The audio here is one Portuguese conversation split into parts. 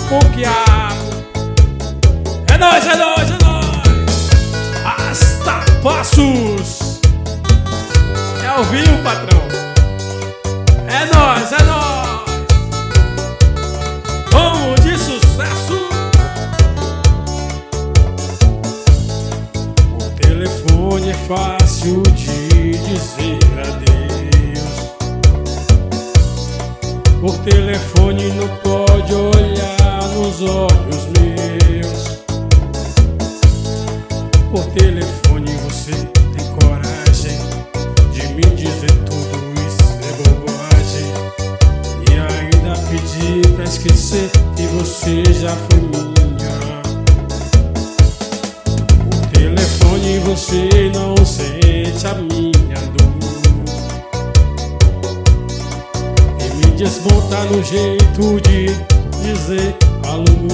com o quiabo. É nóis, é nóis, é nóis. Arrasta passos. É ao vivo, patrão. É nóis, é nóis. Vamos de sucesso. O telefone é fácil de dizer adeus. Por telefone não pode olhar nos olhos meus. Por telefone você tem coragem de me dizer tudo isso é bobagem. E ainda pedir pra esquecer que você já foi minha. Por telefone você não sente a minha dor. Desmonta no jeito de dizer alô.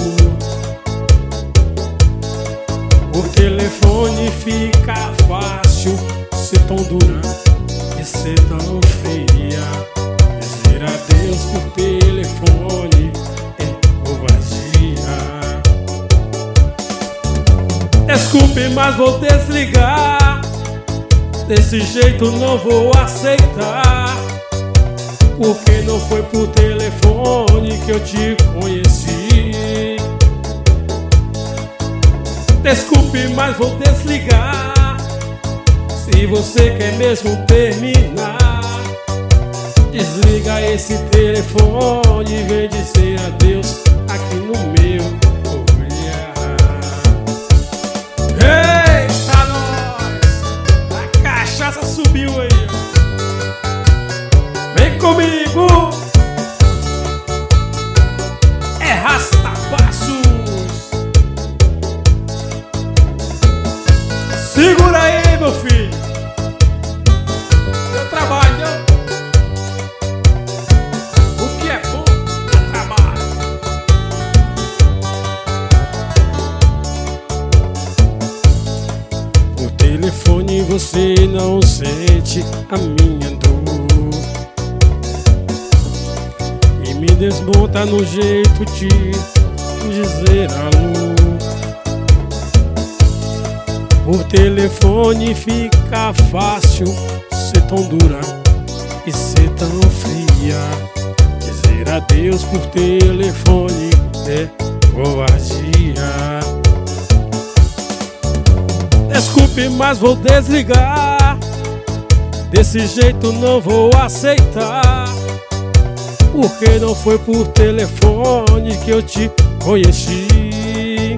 Por telefone fica fácil ser tão dura e ser tão fria. Dizer adeus por telefone é covardia. Desculpe, mas vou desligar. Desse jeito não vou aceitar. Porque não foi por telefone que eu te conheci. Desculpe, mas vou desligar. Se você quer mesmo terminar, desliga esse telefone e vem dizer adeus aqui no meu olhar. Eita, nós! A cachaça subiu aí. Vem comigo, é arrasta-passos. Segura aí, meu filho. Eu trabalho. O que é bom é trabalho. Por telefone você não sente a minha dor. Me desmonta no jeito de dizer alô. Por telefone fica fácil ser tão dura e ser tão fria. Dizer adeus por telefone é covardia. Desculpe, mas vou desligar. Desse jeito não vou aceitar. Porque não foi por telefone que eu te conheci.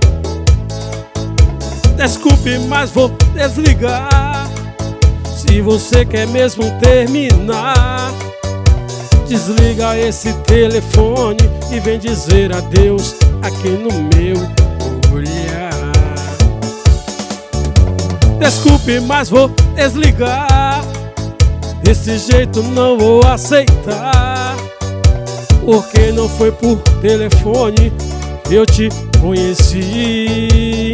Desculpe, mas vou desligar. Se você quer mesmo terminar, desliga esse telefone e vem dizer adeus aqui no meu olhar. Desculpe, mas vou desligar. Desse jeito não vou aceitar. Porque não foi por telefone que eu te conheci.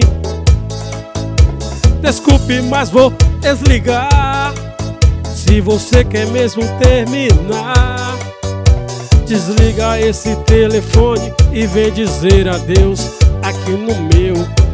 Desculpe, mas vou desligar. Se você quer mesmo terminar, desliga esse telefone e vem dizer adeus aqui no meu